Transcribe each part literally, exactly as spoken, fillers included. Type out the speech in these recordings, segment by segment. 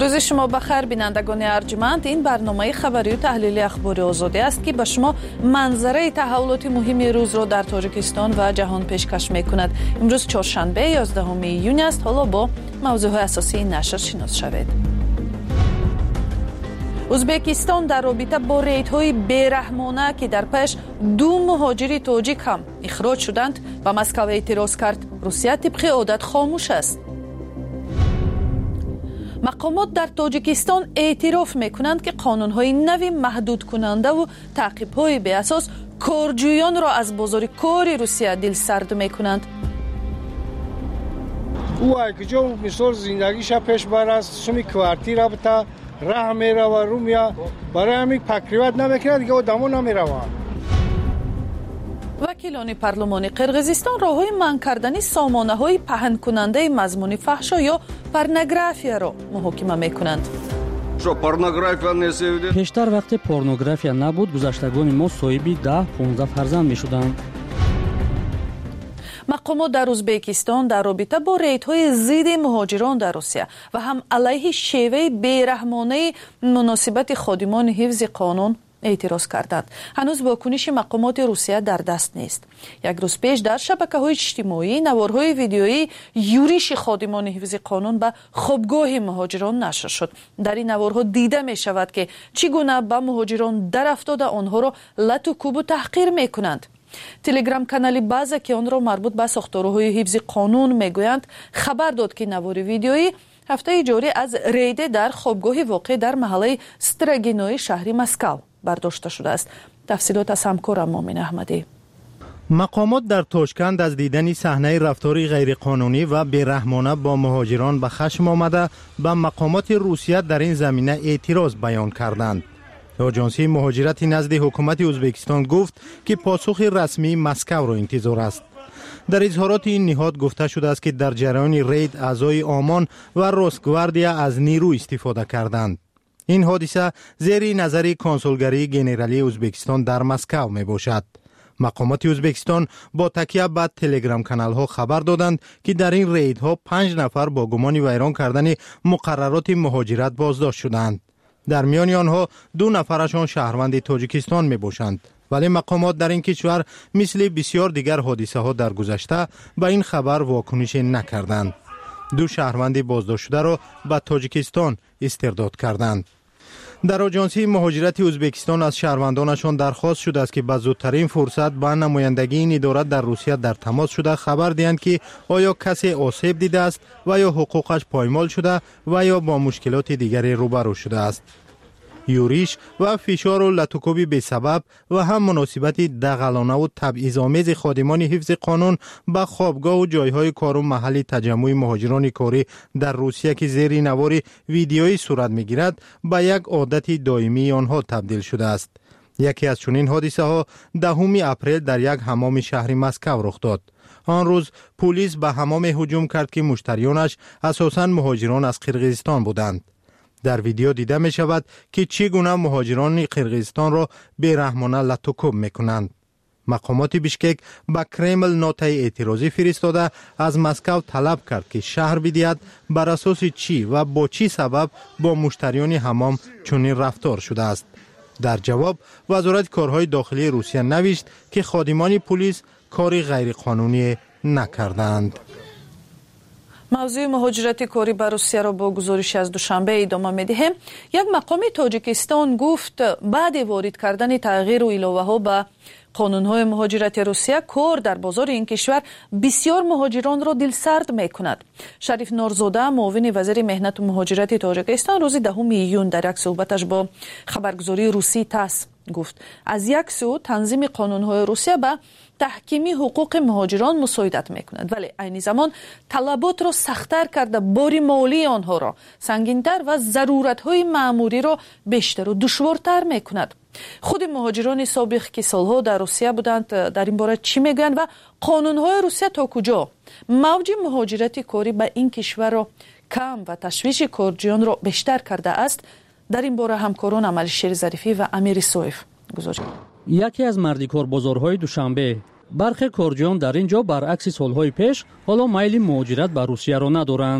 روز شما بخیر بینندگان ارجمند. این برنامه خبری و تحلیلی اخباری آزادی است که به شما منظره تحولات مهم روز را در تاجیکستان و جهان پیشکش می‌کند. امروز چهارشنبه یازدهم ایون است. حالا با موضوعات اساسی نشر شناس شوید. ازبکستان در رابطه با ریدهای بیرحمانه که در پیش دو مهاجر تاجیک هم اخراج شدند و مسکو اعتراض کرد. روسیه طبق عادت خاموش است. مقامات در تاجیکستان اعتراف میکنند که قانونهای نوی محدود کننده و تعقیب‌های به اساس کارجویان را از بازار کار روسیه دلسرد میکنند. او اگه مثال زندگیش پیش بر است شمی کوارتیر رابطه راه میره و رو میاد برای همین پکریوت نمیکنه دیگه آدمو نمیروند. وکیلان پارلمانی قرقیزستان راههای منع کردن سامانه‌های پهن کننده مضمون فحشا یا پورنوگرافیا را محاکمه میکنند. پیشتر وقتی پورنوگرافیا نبود گذشتگان ما صاحبی ده پانزده فرزند میشدند. مقامات در ازبکستان در رابطه با ریدهای ضد مهاجران در روسیه و هم علیه شیوه بیرحمانه مناسبت خادمان حفظ قانون اعتراض کردند. هنوز واکنش مقامات روسیه در دست نیست. یک روز پیش در شبکه‌های اجتماعی نوارهای ویدیویی یورش خادمان حفظ قانون به خوابگاه مهاجران نشر شد. در این نوارها دیده می شود که چگونه به مهاجران در افتاده آنها را لط و کوب و تحقیر می کنند. تلگرام کانالی بازه که آن را مربوط به ساختارهای حفظ قانون میگویند خبر داد که نوار ویدیویی هفته جاری از ریده در خوابگاه واقع در محله ستراگینوی شهر مسکو برداشته شده است. تفصیلات از همکارم مؤمن احمدی. مقامات در تاشکند از دیدن صحنه رفتاری غیرقانونی و بیرحمانه با مهاجران به خشم آمده به مقامات روسیه در این زمینه اعتراض بیان کردند. آژانسی مهاجرت نزد حکومت ازبکستان گفت که پاسخ رسمی مسکو را انتظار است. در اظهارات این نهاد گفته شده است که در جریان رید اعضای آمان و روسگواردیا از نیرو استفاده کردند. این حادثه زیر نظر کنسولگری گنرالی ازبکستان در مسکو می باشد. مقامات ازبکستان با تکیه به تلگرام کانال ها خبر دادند که در این ریدها پنج نفر با گمان ویران کردن مقررات مهاجرت بازداشت شدند. در میان آنها دو نفرشان شهروند تاجیکستان می باشند. ولی مقامات در این کشور مثل بسیار دیگر حادثه ها در گذشته به این خبر واکنش نکردند. دو شهروند بازداشت شده را به تاجیکستان استرداد کردند. در آژانسی مهاجرت ازبکستان از شهروندانشان درخواست شده است که به زودترین فرصت با نمایندگی این اداره در روسیه در تماس شده خبر دهند که آیا کسی آسیب دیده است و یا حقوقش پایمال شده و یا با مشکلات دیگری روبرو شده است. یوریش و فشار و لطوکوبی به سبب و هم مناسبت دغلانه و تبعیض‌آمیز خادمان حفظ قانون به خوابگاه و جایهای کار و محل تجمع مهاجران کاری در روسیه که زیر نوار ویدیویی صورت می‌گیرد به یک عادت دائمی آنها تبدیل شده است. یکی از چنین حادثه ها دهم اپریل در یک حمام شهر مسکو رخ داد. آن روز پلیس به حمام هجوم کرد که مشتریانش اساساً مهاجران از قرقیزستان بودند. در ویدیو دیده می شود که چگونه مهاجران قرقیزستان را بیرحمانه لط و کوب می کنند. مقامات بیشکک به کرمل نوتای اعتراضی فرستاده از مسکو طلب کرد که شهر بدهد بر اساس چی و با چی سبب با مشتریان حمام چنین رفتار شده است. در جواب وزارت کارهای داخلی روسیه نوشت که خادمان پلیس کاری غیرقانونی نکردند. موضوع مهاجرت کاری به روسیه را با گزارش از دوشنبه ادامه می‌دهیم. یک مقام تاجیکستان گفت بعد وارد کردن تغییر و علاوه ها به قانون‌های مهاجرت روسیه کار در بازار این کشور بسیار مهاجران را دلسرد می‌کند. شریف نورزاده معاون وزیر مهنت و مهاجرت تاجیکستان روز دهم ایون در یک صحبتش با خبرگزاری روسی تاس گفت از یک سو تنظیم قانون‌های روسیه به تحکیمی حقوق مهاجران مساعدت می‌کند ولی عین زمان طلبات را سخت‌تر کرده بار مالی آنها را سنگین‌تر و ضرورت‌های مأموری را بیشتر و دشوارتر می‌کند. خود مهاجران سابق که سالها در روسیه بودند در این باره چی میگویند و قانون‌های روسیه تا کجا موج مهاجرت کاری به این کشور را کم و تشویش کارجویان را بیشتر کرده است؟ در این باره همکاران عملشیر ظریفی و امیر سویف گزارش. یکی از مردیکار بازارهای دوشنبه برخی کارجویان در اینجا برعکس سالهای پیش حالا میل مهاجرت به روسیه را ندارند.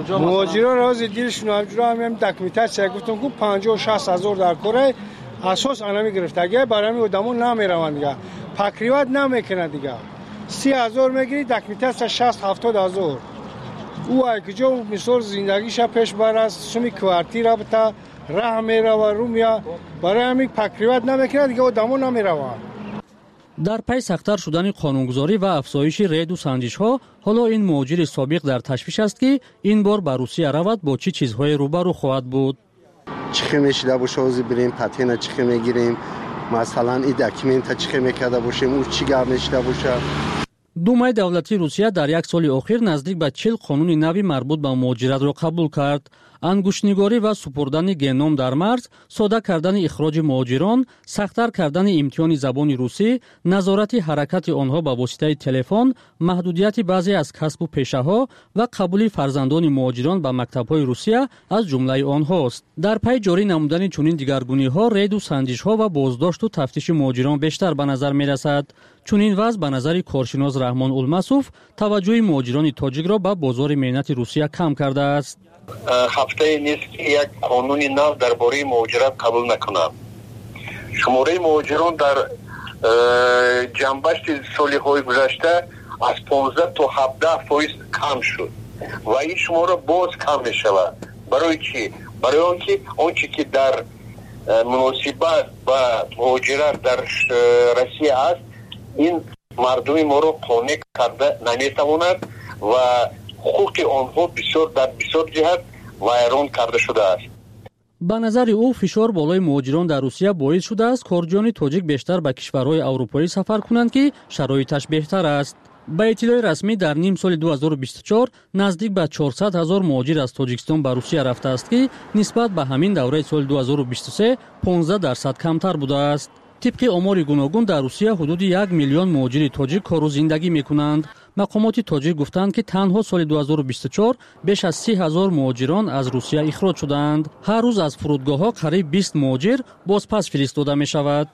مهاجران راز دیرشون همجورا هم دکمیتاچیا گفتن که پنجاه و شصت هزار در کره اساس انمی گرفت. اگه برای آدمون نمیروند دیگه پکریوت نمیکنه دیگه سی هزار میگیری دکمیتاچیا شصت هفتاد هزار او اگه جو مثال زندگیش پیش بره سومی کوارتیر بتا راه میره و رو میاد برای همین پکریوت نمیکنه دیگه آدمون نمیروند. дар пай сахттар шудани қонунгузорӣ ва афзоиши рейду санҷишҳо ҳоло ин муҳоҷири собиқ дар ташвиш аст ки ин бор ба Русия равад бо чӣ чизҳое рӯбарӯ хоҳад буд. чихе мешида боша ҳозир бирем патена чихе мегирем масалан и документа чихе мекарда бошем ӯ чӣ гап мешида боша. думаи давлатии Русия дар як соли охир наздик ба чил қонуни нави марбут ба муҳоҷиратро қабул кард. ангуштнигорӣ ва супурдани геном дар марз, сода кардани ихроҷи муҳоҷирон, сахттар кардани имтиҳони забони русӣ, назорати ҳаракати онҳо ба воситаи телефон, маҳдудияти баъзе аз касбу пешаҳо ва қабули фарзандони муҳоҷирон ба мактабҳои Русия аз ҷумлаи онҳост. дар пай ҷорӣ намудани чунин дигаргуниҳо рейду санҷишҳо ва боздошту тафтиши муҳоҷирон бештар ба назар мерасад. чунин вазъ ба назари коршинос Раҳмон Улмасов таваҷҷӯҳи муҳоҷирони тоҷикро ба бозори меҳнати Русия кам кардааст. ҳафтае нест ки як қонуни нав дар бораи муҳоҷират қабул накунад. шумораи муҳоҷирон дар ҷанбашти солиҳои гузашта аз понздаҳ то ҳабдаҳ фоиз кам шуд ва ин шумора боз кам мешавад. барои чӣ? барои он ки он чӣ ки дар муносибат ба муҳоҷират дар Россия аст, ин мардуми моро қонеъ карда наметавонад ва ҳуқуқи онҳо бисёр дар бисёр ҷиҳат вайрон карда шудааст. ба назари ӯ фишор болои муҳоҷирон дар Русия боис шудааст корҷиёни тоҷик бештар ба кишварҳои аврупоӣ сафар кунанд ки шароиташ беҳтар аст. ба иттилои расмӣ дар ним соли ду ҳазору бисту чор наздик ба чорсад ҳазор муҳоҷир аз Тоҷикистон ба Русия рафтааст ки нисбат ба ҳамин давраи соли ду ҳазору бисту се понздаҳ дарсад камтар будааст. тибқи омори гуногун дар Русия ҳудуди як миллион муҳоҷири тоҷик кору зиндагӣ мекунанд. мақомоти тоҷик гуфтанд ки танҳо соли ду ҳазору бисту чор беш аз си ҳазор муҳоҷирон аз Русия ихроҷ шуданд. ҳар рӯз аз фурудгоҳҳо қариб бист муҳоҷир бозпас фиристода мешавад.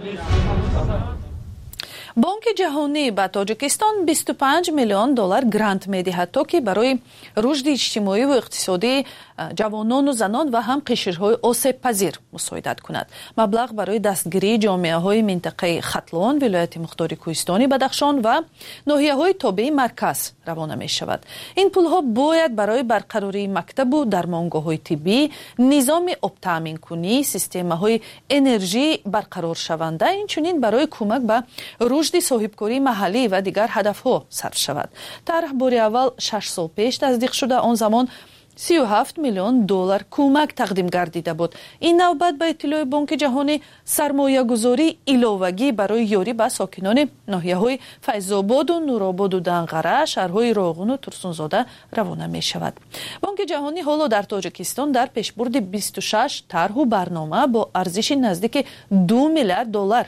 бонки ҷаҳонӣ ба Тоҷикистон бисту панҷ миллион доллар грант медиҳад то ки барои рушди иҷтимоиву иқтисодии ҷавонону занон ва ҳам қишрҳои осебпазир мусоидат кунад. маблағ барои дастгирии ҷомеаҳои минтақаи Хатлон, вилояти мухтори Кӯҳистони Бадахшон ва ноҳияҳои тобеи марказ равона мешавад. ин пулҳо бояд барои барқарории мактабу дармонгоҳҳои тиббӣ, низоми обтаъминкунӣ, системаҳои энержии барқароршаванда, инчунин барои кӯмак ба рушди соҳибкории маҳаллӣ ва дигар ҳадафҳо сарф шавад. тарҳ бори аввал шаш сол пеш таздиқ шуда, он замон си و هفت миллион доллар кӯмак тақдим гардида буд. ин навбат ба иттилои Бонки ҷаҳонӣ сармоягузории иловагӣ барои ёрӣ ба сокинони ноҳияҳои Файзободу, Нурободу Данғара, шаҳрҳои Роғуну Турсунзода равона мешавад. Бонки ҷаҳонӣ ҳоло дар Тоҷикистон дар пешбурди бисту шаш тарҳу барнома бо арзиши наздики ду миллиард доллар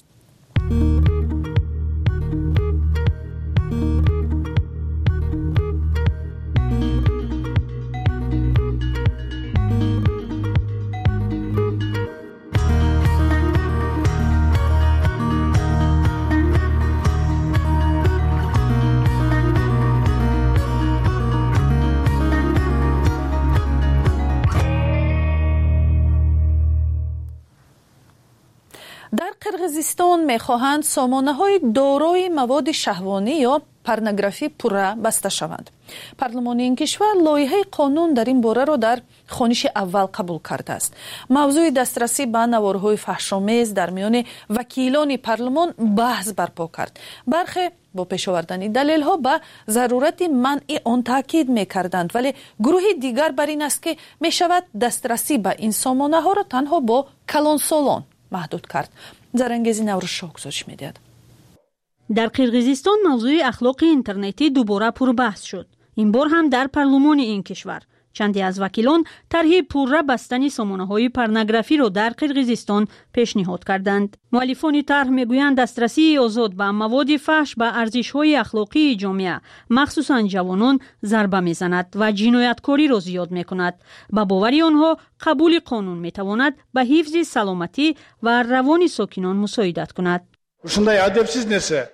қирғизистон мехоҳанд сомонаҳои дорои маводи шаҳвонӣ ё порнографӣ пурра баста шаванд. парлумони ин кишвар лоиҳаи қонун дар ин бораро дар хониши аввал қабул кардааст. мавзӯи дастрасӣ ба наворҳои фаҳшомез дар миёни вакилони парлумон баҳс барпо кард. бархе бо пешовардани далелҳо ба зарурати манъи он таъкид мекарданд, вале гурӯҳи дигар бар ин аст ки мешавад дастрасӣ ба ин сомонаҳоро танҳо бо калонсолон маҳдуд кард. зарангези Наврӯзшоҳ гузориш медиҳад. дар қирғизистон мавзӯи ахлоқи интернетӣ дубора пурбаҳс шуд. ин бор ҳам дар парлумони ин кишвар чанде аз вакилон тарҳи пурра бастани сомонаҳои порнографиро дар қирғизистон пешниҳод карданд. муаллифони тарҳ мегӯянд дастрасии озод ба маводи фаҳш ба арзишҳои ахлоқии ҷомеа, махсусан ҷавонон, зарба мезанад ва ҷинояткориро зиёд мекунад. ба бовари онҳо қабули қонун метавонад ба ҳифзи саломатӣ ва равони сокинон мусоидат кунад. ушундай адабсиз нерса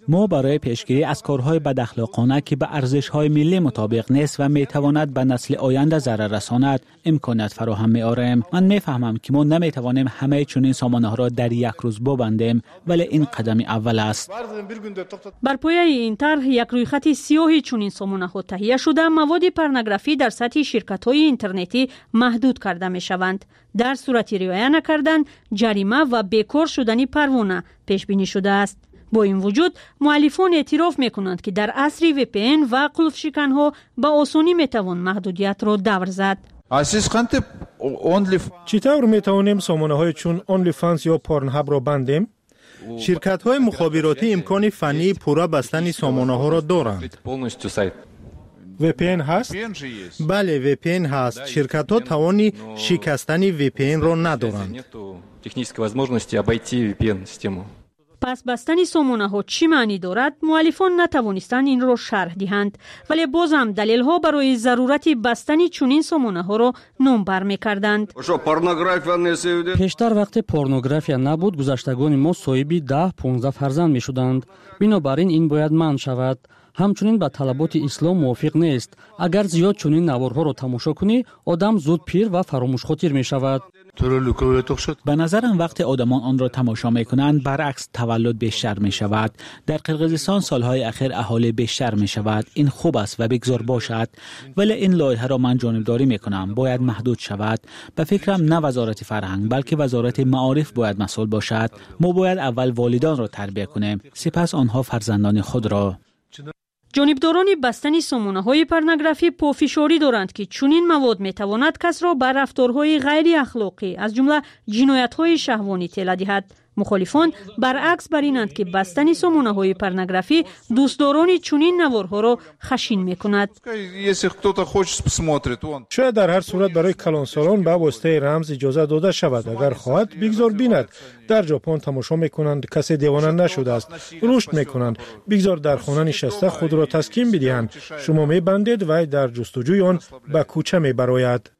ما برای پیشگیری از کارهای بداخلاقانه که به ارزش‌های ملی مطابق نیست و میتواند به نسل آینده ضرر رساند امکانات فراهم می‌آوریم. من میفهمم که ما نمیتوانیم همه چنین سامانه‌ها را در یک روز ببندیم، ولی این قدم اول است. بر پایه این طرح یک رویخط سیاهی چنین سامانه‌ها تهیه شده مواد پورنوگرافی در سطح شرکت‌های اینترنتی محدود کرده می‌شوند. در صورت رعایت نکردن جریمه و بیکار شدن پروانه پیش بینی شده است. با این وجود مؤلفان اعتراف میکنند که در عصر وی پی ان و قلف شکنها به آسانی میتوان محدودیت را دور زد. چطور میتوانیم سامانه های چون اونلی فانس یا پورنهاب را بندیم؟ شرکت های مخابراتی امکان فنی پورا بستن سامانه ها را دارند. وی پی ان هست؟ بله وی پی ان هست. شرکت ها توانی شکستن وی پی ان را ندارند. پس بستن سامانه ها چی معنی دارد؟ مؤلفان نتوانستند این را شرح دهند، ولی باز هم دلیل ها برای ضرورت بستن چنین سامانه ها را نامبر می‌کردند. پیشتر وقتی پورنوگرافیا نبود گذشتگان ما صاحب ده پانزده فرزند میشدند. بنابراین این باید منع شود. همچنین با طلبات اسلام موافق نیست. اگر زیاد چنین نوارها را تماشا کنی آدم زود پیر و فراموش خاطر می شود. به نظرم وقتی آدمان آن را تماشا می کنند برعکس تولد بیشتر می شود. در قرقیزستان سالهای اخیر اهالی بیشتر می شود. این خوب است و بگذار باشد، ولی این لایحه را من جانبداری می کنم. باید محدود شود. به فکرم نه وزارت فرهنگ بلکه وزارت معارف باید مسئول باشد. ما باید اول والدان را تربیت کنیم، سپس آنها فرزندان خود را. جانبداران بستن سامانه های پورنوگرافی پافشاری دارند که چنین مواد می تواند کس را بر رفتارهای غیر اخلاقی از جمله جنایت های شهوانی تلا دهد. مخالفان برعکس بر اینند که بستن سامانه های پورنوگرافی دوستداران چنین نوارها را خشین می کند. شاید در هر صورت برای کلانسالان به واسطه رمز اجازه داده شود. اگر خواهد بگذار بیند. در ژاپن تماشا میکنند کسی دیوانه نشده است، رشد میکنند. بگذار در خانه نشسته خود را تسکین بدهند. شما میبندید و در جستجوی آن به کوچه میبراید.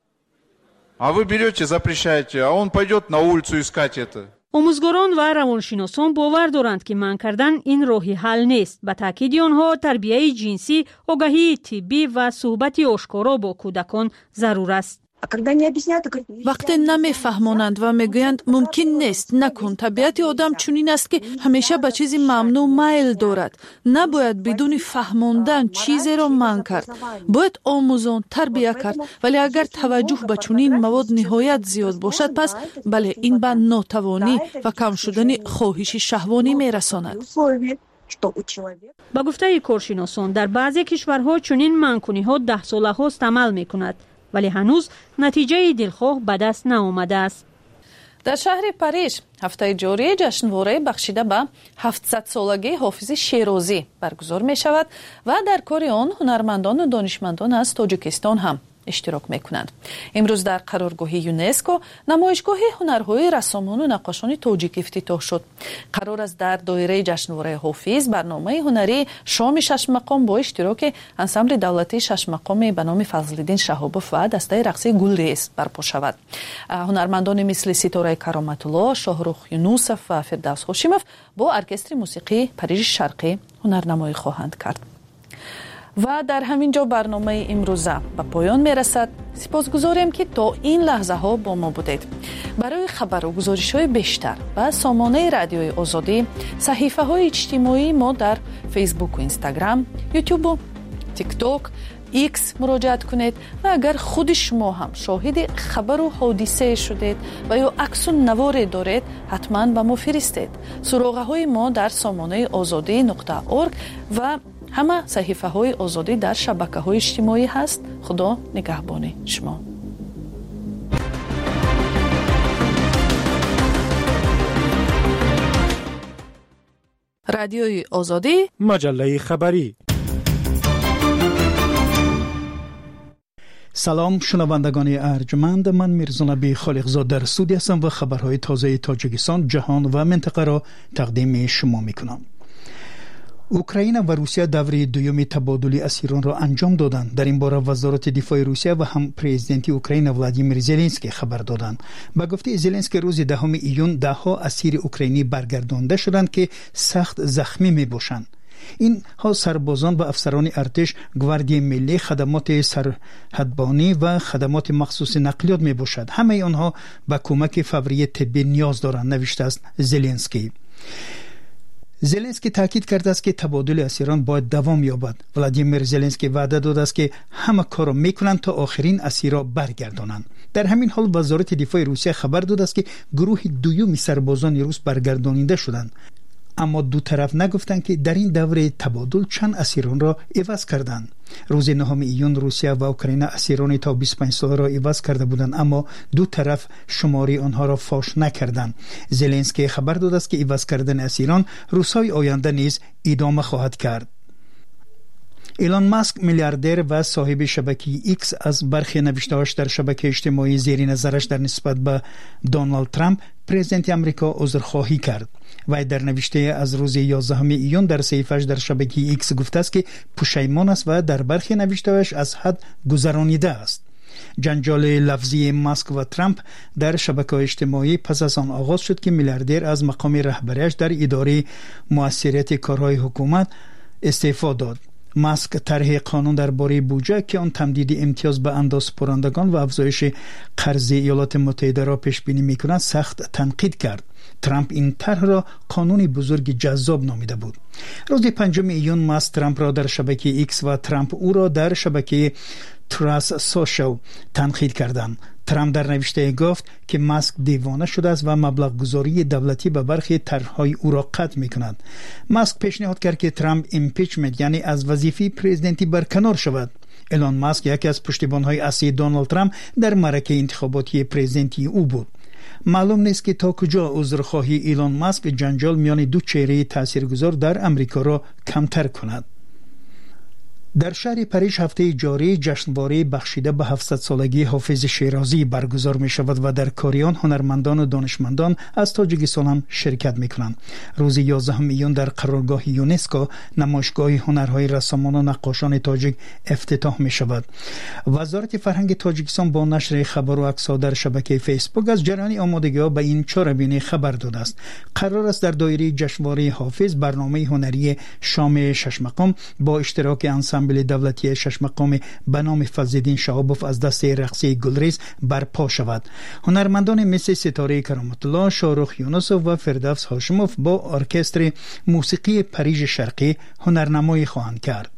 آموزگاران و روانشناسان باور دارند که منع کردن این راهی حل نیست. به تاکید آنها تربیت جنسی، آگاهی طبی و صحبت آشکارا با کودکان ضرور است. وقتی نمیفهمانند و میگویند ممکن نیست نکن، طبیعت آدم چنین است که همیشه به چیزی ممنوع میل دارد. نباید بدون فهماندن چیزی را منع کرد. باید آموزان تربیت کرد، ولی اگر توجه به چنین مواد نهایت زیاد باشد پس بله این به ناتوانی و کم شدن خواهش شهوانی میرساند. با گفته کارشناسان در بعضی کشورها چنین منع‌کنی‌ها ده ساله هاست عمل میکند، ولی هنوز نتیجه دلخواه به دست نآمده است. در شهر پاریژ هفته جاری جشنواره بخشیده به هفتصد سالگی حافظ شیرازی برگزار می شود و در کار آن هنرمندان و دانشمندان از تاجیکستان هم اشتراک میکنند. امروز در قرارگاه یونسکو نمایشگاه هنرهای رسامان و نقاشان تاجیک افتتاح شد. قرار است در دایره جشنواره حافظ برنامه هنری شام شش مقام با اشتراک انسامبل دولتی شش مقام به نام فضل‌الدین شهابوف و دسته رقصی گلریز برپا شود. هنرمندان مثل ستاره کرامت الله، شاهرخ یونوسف و فردوس هاشموف با ارکستر موسیقی پاریژ شرقی هنرنمایی خواهند کرد. و در همین جا برنامه امروزه به پایان میرسد. سپاسگزاریم که تا این لحظه ها با ما بودید. برای خبر و گزارش های بیشتر و سامانه رادیوی آزادی صحیفه های اجتماعی ما در فیسبوک و اینستاگرام، یوتیوب و تیک تاک، ایکس مراجعه کنید و اگر خود شما هم شاهد خبر و حادثه شدید و یا عکس و نوار دارید حتما به ما فرستید. سراغه های ما در سامانه آزادی نقطه اورگ و همه صحیفه های آزادی در شبکه های اجتماعی هست. خدا نگهبان شما. رادیوی آزادی، مجله خبری. سلام شنوندگان ارجمند، من میرزا نبی خالقزاد در استودیو هستم و خبرهای تازه تاجیکستان، جهان و منطقه را تقدیم شما میکنم. اوکراین و روسیه دوره دوم تبادل اسیران را انجام دادند. در این باره وزارت دفاع روسیه و هم پرزیدنت اوکراین ولادیمیر زلنسکی خبر دادند. با گفته زلنسکی روز دهم ایون ده ها اسیر اوکراینی برگردانده شدند که سخت زخمی می باشند. این ها سربازان و افسران ارتش، گواردی ملی، خدمات سرحدبانی و خدمات مخصوص نقلیات می باشد. همه آنها به کمک فوری طبی نیاز دارند، نوشته است زلنسکی. زلنسکی تاکید کرده است که تبادل اسیران باید دوام یابد. ولادیمیر زلنسکی وعده داده است که همه کار را میکنند تا آخرین اسیرا برگردانند. در همین حال وزارت دفاع روسیه خبر داده است که گروه دوم سربازان روس برگردانیده شدند، اما دو طرف نگفتند که در این دوره تبادل چند اسیران را عوض کردند. روز نهم ایون روسیه و اوکراین اسیران تا بیست و پنج ساله را عوض کرده بودند، اما دو طرف شماری آنها را فاش نکردند. زلنسکی خبر داده است که عوض کردن اسیران روزهای آینده نیز ادامه خواهد کرد. ایلان ماسک میلیاردر و صاحب شبکه ایکس از برخی نوشته‌هاش در شبکه اجتماعی زیر نظرش در نسبت به دونالد ترامپ پرزیدنت آمریکا عذرخواهی کرد. و در نوشته از روز یازدهم ایون در صفحه‌اش در شبکه ایکس گفته است که پشیمان است و در برخی نوشته‌هاش از حد گذرانیده است. جنجال لفظی ماسک و ترامپ در شبکه اجتماعی پس از آن آغاز شد که میلیاردر از مقام رهبریش در اداره مؤثریت کارهای حکومت استعفا داد. ماسک طرح قانون درباره بودجه که آن تمدید امتیاز به اندازه‌پرندگان و افزایش قرض ایالات متحده را پیش بینی می‌کند سخت تنقید کرد. ترامپ این طرح را قانونی بزرگ جذاب نامیده بود. روز پنجم ایون ماسک ترامپ را در شبکه ایکس و ترامپ او را در شبکه تراس سوشال تنقید کردند. ترامپ در نوشته گفت که ماسک دیوانه شده است و مبلغ گذاری دولتی به برخی طرح‌های او را قطع می‌کند. ماسک پیشنهاد کرد که ترامپ ایمپیچمنت یعنی از وظیفه پرزیدنتی برکنار شود. ایلان ماسک یکی از پشتیبان‌های اصلی دونالد ترامپ در معرکه انتخاباتی پرزیدنتی او بود. معلوم نیست که تا کجا عذرخواهی ایلان ماسک جنجال میان دو چهره تاثیرگذار در امریکا را کمتر کند. در شهر پاریس هفته جاری جشنواره بخشیده به هفتصد سالگی حافظ شیرازی برگزار می شود و در کاریان هنرمندان و دانشمندان از تاجیکستان هم شرکت می کنند. روز یازدهم ایون در قرارگاه یونسکو نمایشگاه هنرهای رسامان و نقاشان تاجیک افتتاح می شود. وزارت فرهنگ تاجیکستان با نشر خبر و عکس‌ها در شبکه فیسبوک از جریان آمادگی‌ها به این چهاربینی خبر داده است. قرار است در دایره جشنواره حافظ برنامه هنری شام شش مقام با اشتراک انسامبل دولتی شش مقام به نام فضل‌الدین شهابوف از دست رقصی گلریز برپا شود. هنرمندان مثل ستاره کرامت الله، شاروخ یونسوف و فردوس هاشموف با ارکستر موسیقی پاریژ شرقی هنرنمایی خواهند کرد.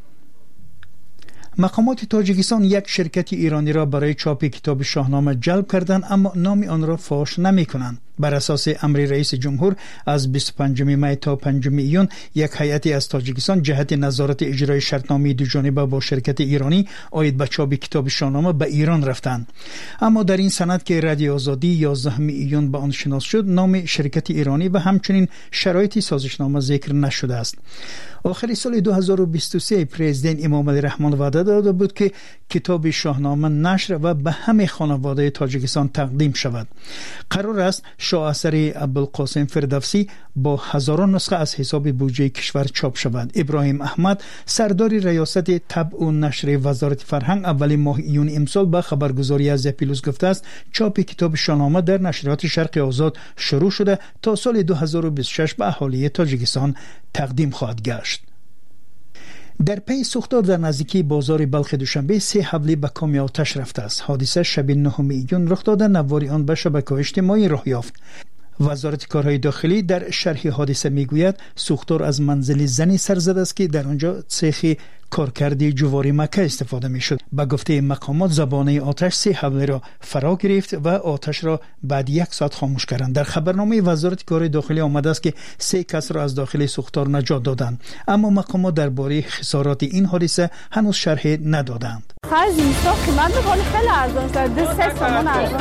مقامات تاجیکستان یک شرکت ایرانی را برای چاپ کتاب شاهنامه جلب کردند، اما نام آن را فاش نمی کنند. بر اساس امر رئیس جمهور از بیست و پنجم می تا پنجم ایون یک هیئتی از تاجیکستان جهت نظارت اجرای شرطنامه دوجانبه با شرکت ایرانی عاید به چاپ کتاب شاهنامه به ایران رفتند. اما در این سند که رادیو آزادی یازدهم ایون به آن شناس شد، نام شرکت ایرانی و همچنین شرایط سازشنامه ذکر نشده است. آخر سال دو هزار و بیست و سه پرزیدنت امام علی رحمان وعده داده بود که کتاب شاهنامه نشر و به همه خانواده تاجیکستان تقدیم شود. قرار است شاه اثر ابوالقاسم فردوسی با هزاران نسخه از حساب بودجه کشور چاپ شود. ابراهیم احمد سردار ریاست طبع و نشر وزارت فرهنگ اول ماه ایون امسال به خبرگزاری از اپیلوس گفته است چاپ کتاب شاهنامه در نشریات شرق آزاد شروع شده تا سال دو هزار و بیست و شش به اهالی تاجیکستان تقدیم خواهد گشت. در پی سوختار در نزدیکی بازار بلخ دوشنبه سه حمله به کامی آتش رفته است. حادثه شب نهم ایون رخ داده، نواری آن به شبکه‌های اجتماعی راه یافت. وزارت کارهای داخلی در شرح حادثه میگوید سوختار از منزل زنی سر زده است که در آنجا سیخ کارکردی جواری مکه استفاده میشد. به گفته مقامات زبانه آتش سه حمله را فرا گرفت و آتش را بعد یک ساعت خاموش کردند. در خبرنامه وزارت کارهای داخلی آمده است که سه کس را از داخل سوختار نجات دادند، اما مقامات درباره خسارات این حادثه هنوز شرح ندادند. خرج اینستا قیمت می‌کنه خیلی ارزان شده، سه تومان ارزان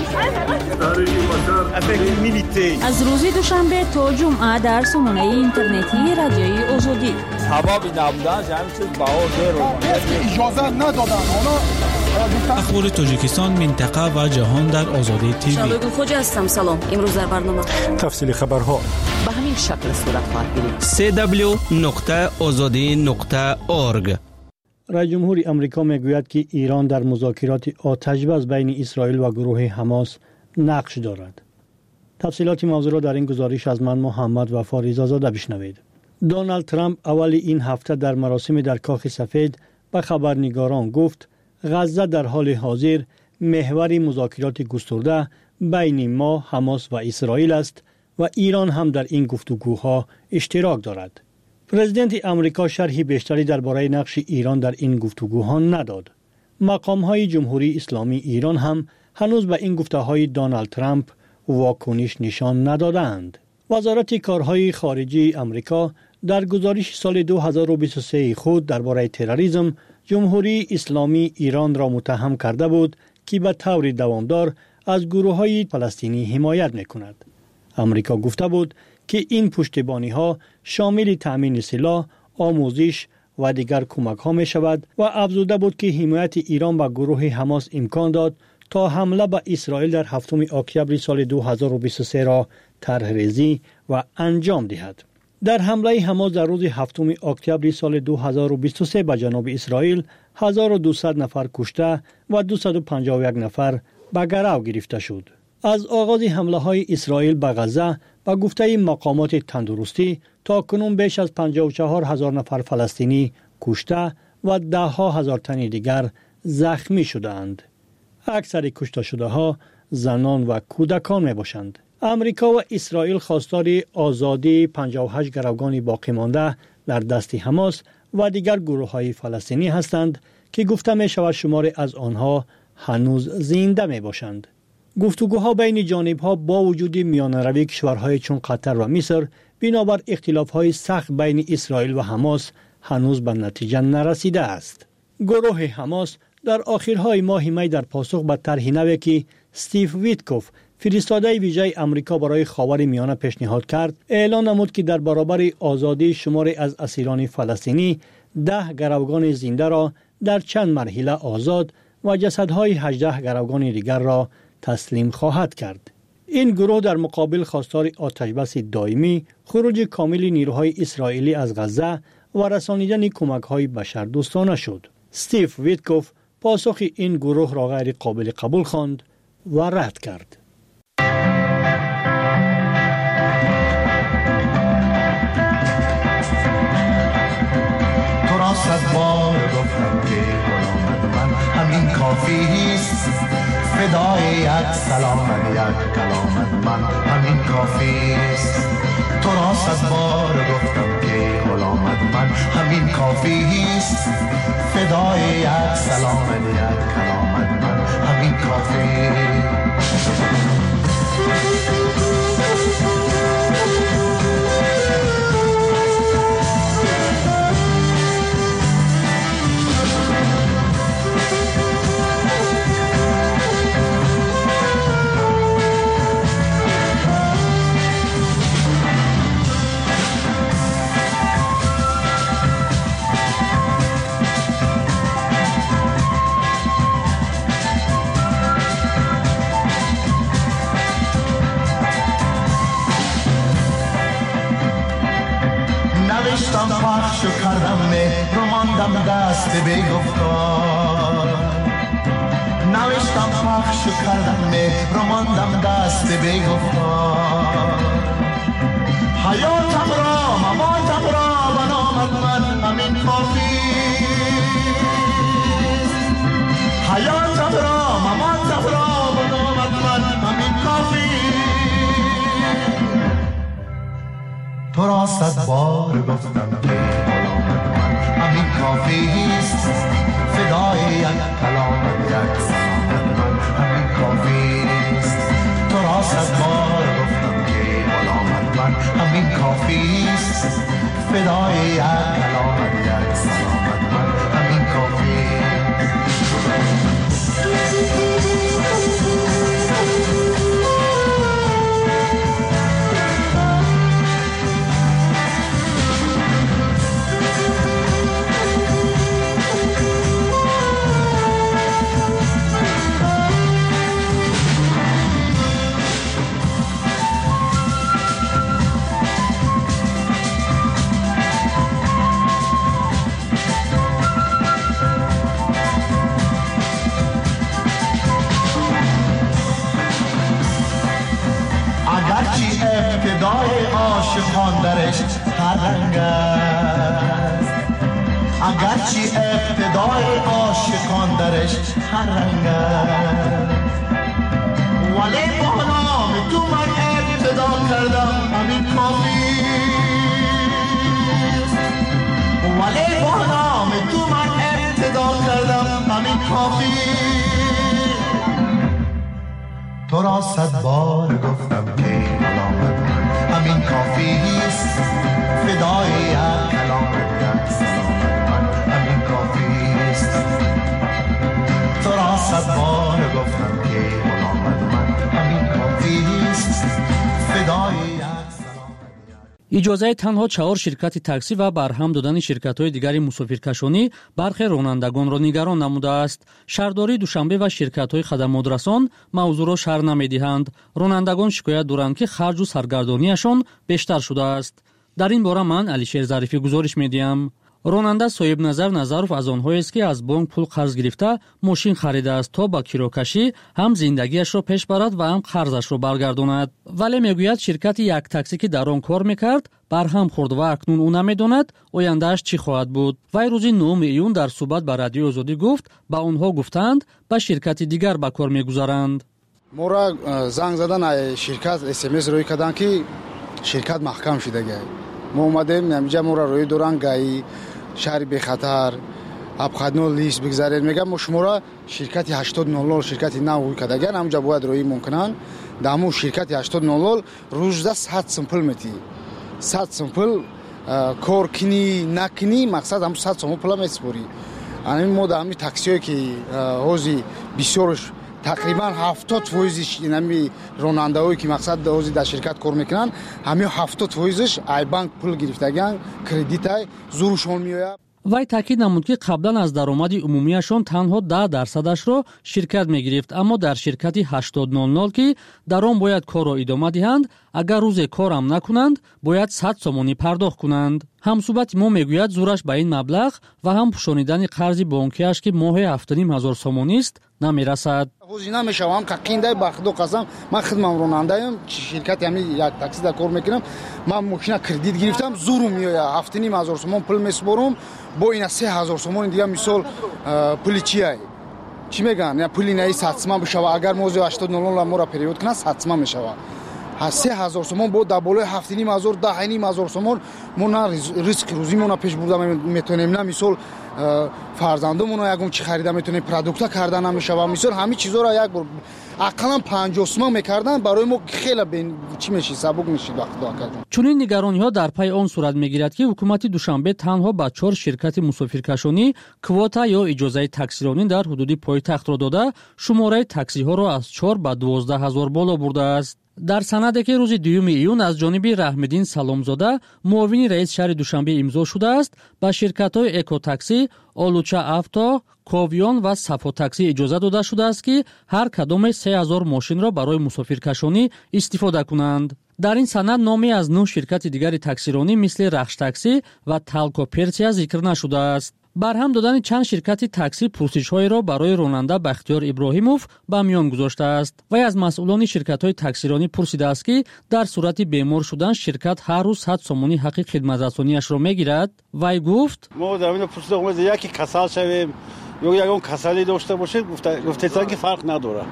شده. از روز دوشنبه تا جمعه در سامانه اینترنتی رادیوی آزادی حبابی نبودن همین چیز بها اجازه ندادن. اخبار تاجیکستان، منطقه و جهان در آزادی تیوی. شالوگو خوجا هستم. سلام. امروز در برنامه تفصیل خبرها به همین شکل صورت خواهد گرفت. سی دبلیو نقطه آزادی نقطه اورگ. رئیس جمهور آمریکا میگوید که ایران در مذاکرات آتش‌بس بین اسرائیل و گروه حماس نقش دارد. تفصیلات موضوع را در این گزارش از من محمد وفا رضا زاده بشنوید. دونالد ترامپ اول این هفته در مراسم در کاخ سفید به خبرنگاران گفت غزه در حال حاضر محور مذاکرات گسترده بین ما، حماس و اسرائیل است و ایران هم در این گفتگوها اشتراک دارد. پرزیدنت آمریکا شرحی بیشتری درباره نقش ایران در این گفتگوها نداد. مقام‌های جمهوری اسلامی ایران هم هنوز به این گفته‌های دونالد ترامپ واکنش نشان ندادند. وزارت کارهای خارجی آمریکا در گزارش سال دو هزار و بیست و سه خود درباره تروریسم جمهوری اسلامی ایران را متهم کرده بود که به طور دوامدار از گروه‌های فلسطینی حمایت می‌کند. آمریکا گفته بود که این پشتیبانی‌ها شامل تأمین سلاح، آموزش و دیگر کمک‌ها می‌شود و افزوده بود که حمایت ایران به گروه حماس امکان داد تا حمله به اسرائیل در هفتم اکتبر سال دو هزار و بیست و سه را طرح‌ریزی و انجام دهد. در حمله حماس در روز هفتم اکتبر سال دو هزار و بیست و سه به جنوب اسرائیل هزار و دویست نفر کشته و دویست و پنجاه و یک نفر به گرو گرفته شد. از آغاز حمله های اسرائیل به غزه به گفته مقامات تندرستی تا کنون بیش از پنجاه و چهار هزار نفر فلسطینی کشته و ده ها هزار تن دیگر زخمی شدند. اکثر کشته شده ها زنان و کودکان می باشند. امریکا و اسرائیل خواستار آزادی پنجاه و هشت گروگان باقی مانده در دست حماس و دیگر گروه های فلسطینی هستند که گفته می شود شمار از آنها هنوز زنده می باشند. گفتگوها بین جانبها با وجود میانروی کشورهای چون قطر و مصر بنابر اختلافهای سخت بین اسرائیل و حماس هنوز به نتیجه نرسیده است. گروه حماس در آخرهای ماه می در پاسخ به طرح نوی که استیو ویتکوف فرستاده ویژه امریکا برای خاور میانه پیشنهاد کرد اعلان نمود که در برابر آزادی شماری از اسیران فلسطینی ده گروگان زنده را در چند مرحله آزاد و جسدهای هجده گروگان دیگر را تسلیم خواهد کرد. این گروه در مقابل خواستار آتشبس دائمی، خروج کامل نیروهای اسرائیلی از غزه و رسانیدن کمک‌های بشردوستانه شد. استیو ویتکوف پاسخ این گروه را غیر قابل قبول خواند و رد کرد. تو را صد بار گفتم که غلامت من همین کافی است، فدای یک سلامت یک کلامت من همین کافی است. تو را صد بار گفتم که غلامت من همین کافی است، فدای یک سلامت یک کلامت من همین کافی است. نوشتم پخش و کردم مهر و ماندم دست بی گفتار، نوشتم پخش و کردم مهر و ماندم دست بی گفتار. حیاتم را مماتم را به نامت من همین کافی، حیاتم را مماتم را به نامت من همین کافی. تو را صد بار گفتم که غلامت من همین کافی است، فدای یک کلامت یک سلامت من همین کافی است. تو را صد بار گفتم که غلامت من همین کافی است، فدای یک کلامت یک سلامت من همین کافی است. ابتدای عاشقان درش هر هر رنگ است اگرچه ابتدای عاشقان درش هر رنگ است ولی با نام تو من ابتدا کردم همین کافی ولی با نام تو من ابتدا کردم همین کافی تو را صد بار گفتم که کلامت من همین کافی است فدای یک کلامت یک سلامت من همین کافی است تو را صد بار گفتم که کلامت من همین کافی است فدای иҷозаи танҳо чаҳор ширкати таксӣ ва барҳам додани ширкатҳои дигари мусофиркашонӣ бархе ронандагонро нигарон намудааст. шаҳрдории душанбе ва ширкатҳои хадамотрасон мавзӯъро шарҳ намедиҳанд. ронандагон шикоят доранд ки харҷу саргардонияшон бештар шудааст. дар ин бора ман алишер зарифӣ гузориш медиҳам. ронанда соҳибназар Назаров аз онҳоест ки аз бонк пул қарз гирифта мошин харидааст то ба кирокашӣ ҳам зиндагиашро пеш барад ва ҳам қарзашро баргардонад. вале мегӯяд ширкати як таксӣ ки дар он кор мекард барҳам хӯрд ва акнун ӯ намедонад ояндааш чӣ хоҳад буд. вай рӯзи нӯҳум июн дар суҳбат ба радиои Озодӣ гуфт ба онҳо гуфтанд ба ширкати дигар ба кор мегузаранд. моро занг задан ширкат смс рӯй карданд ки ширкат маҳкам шудага мо омадем намиҷа моро рӯй доранд гаи шаҳри бехатар абхадно лист бигзаред мегам мо шуморо ширкати ҳаштод нол нол ширкати нав рӯй кардага намиҷа бояд рӯи мумкинан даму ширкати ҳаштод нол нол рӯзда сад сум пул метӣ сад сум пул кор кини накини мақсад ҳам сад сум пула месупорӣ ани мо да ҳами таксиҳое ки ҳози бисёрш тақрибан ҳафтод фоизи нами ронандаҳое ки мақсад ҳози дар ширкат кор мекунанд ҳами ҳафтод фоизиш айбанк пул гирифтаган кредитай зурушон меояд. вай таъкид намуд ки қаблан аз даромади умумияшон танҳо даҳ дарсадашро ширкат мегирифт, аммо дар ширкати ҳаштод нол нол ки дар он бояд корро идома диҳанд, агар рӯзе корам накунанд бояд сад сомонӣ пардохт кунанд. ҳамсӯҳбати мо мегӯяд зураш ба ин маблағ ва ҳам пӯшонидани қарзи бонкиаш ки моҳе ҳафтуним ҳазор сомонист намерасад. ҳозир намешавам қақиндай ба худо қасам ман хидмам ронандаам ширкати ҳами як таксида кор мекунам ман мошина кредит гирифтам зурум меояд ҳафтуним ҳазор сомон пул месупорам бо ина се ҳазор сомони дига мисол пули чиай чӣ меган пули наи сад сомон бишава агар мози ҳаштод нол нол моро перевод кунад сад сомон мешава се ҳазор сомон бо дар болои ҳафтуним ҳазор даҳним ҳазор сомон мо на риск рӯзимона пеш бурда метонем на мисол фарзандумона ягон чӣ харида метонем продукта карда намешава мисол ҳами чизоро як бор ақаллан панҷоҳ сомон мекардан барои мо хеле чӣ мешид сабук мешид вақти докардем. чунин нигарониҳо дар пайи он сурат мегирад ки ҳукумати душанбе танҳо ба чор ширкати мусофиркашонӣ квота ё иҷозаи таксиронӣ дар ҳудуди пойтахтро дода шумораи таксиҳоро аз чор ба дувоздаҳ ҳазор боло бурдааст. дар санаде ки рӯзи дуюми июн аз ҷониби Раҳмиддин Саломзода муовини раиси шаҳри Душанбе имзо шудааст, ба ширкатҳои Экотакси, Олуча авто, Ковён ва Сафо такси иҷоза дода шудааст ки ҳар кадоме се ҳазор мошинро барои мусофиркашонӣ истифода кунанд. дар ин санад номе аз нӯҳ ширкати дигари таксиронӣ мисли Рахш такси ва Талко Персия зикр нашудааст. барҳам додани чанд ширкати таксӣ пурсишҳоеро барои ронанда Бахтиёр Иброҳимов ба миён гузоштааст. вай аз масъулони ширкатҳои таксиронӣ пурсидааст ки дар сурати бемор шудан ширкат ҳар рӯз сад сомонӣ ҳаққи хидматрасониашро мегирад. вай гуфт мо дар ин пурсидам яке касал шавем ё ягон касалӣ дошта бошед гуфтед ки фарқ надорад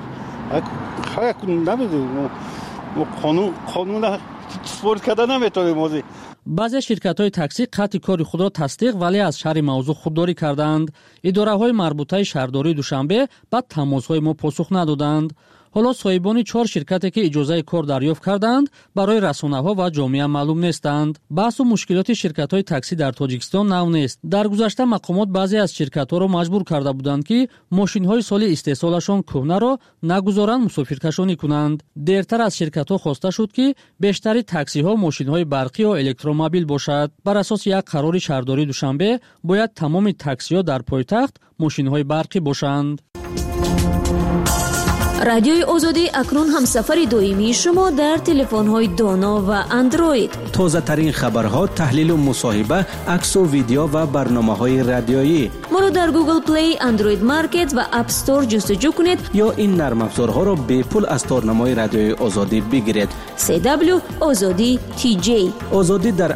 намедонем мо қонун қонуна спорт карда наметавонем ҳозир. баъзе ширкатҳои таксӣ қатъи кори худро тасдиқ вале аз шаҳри мавзӯъ худдорӣ карданд. идораҳои марбутаи шаҳрдории Душанбе ба тамосҳои мо посух надоданд. ҳоло соҳибони чор ширкате ки иҷозаи кор дарёфт карданд барои расонаҳо ва ҷомеа маълум нестанд. баҳсу мушкилоти ширкатҳои таксӣ дар Тоҷикистон нав нест. дар гузашта мақомот баъзе аз ширкатҳоро маҷбур карда буданд ки мошинҳои соли истеҳсолашон кӯҳнаро нагузоранд мусофиркашонӣ кунанд. дертар аз ширкатҳо хоста шуд ки бештари таксиҳо мошинҳои барқӣ ё электромобил бошад. бар асоси як қарори шаҳрдории Душанбе бояд тамоми таксиҳо дар пойтахт мошинҳои барқӣ бошанд. радиои озодӣ акнун ҳамсафари доимии шумо дар телефонҳои доно ва андроид. тозатарин хабарҳо, таҳлилу мусоҳиба, аксу видео ва барномаҳои радиоӣ. моро дар Google Play, Android Market ва App Store ҷустуҷӯ кунед ё ин нармафзорҳоро бепул аз торнамои радиои Озодӣ бигиред. си дабл ю Озодӣ ти ҷей. Озодӣ дар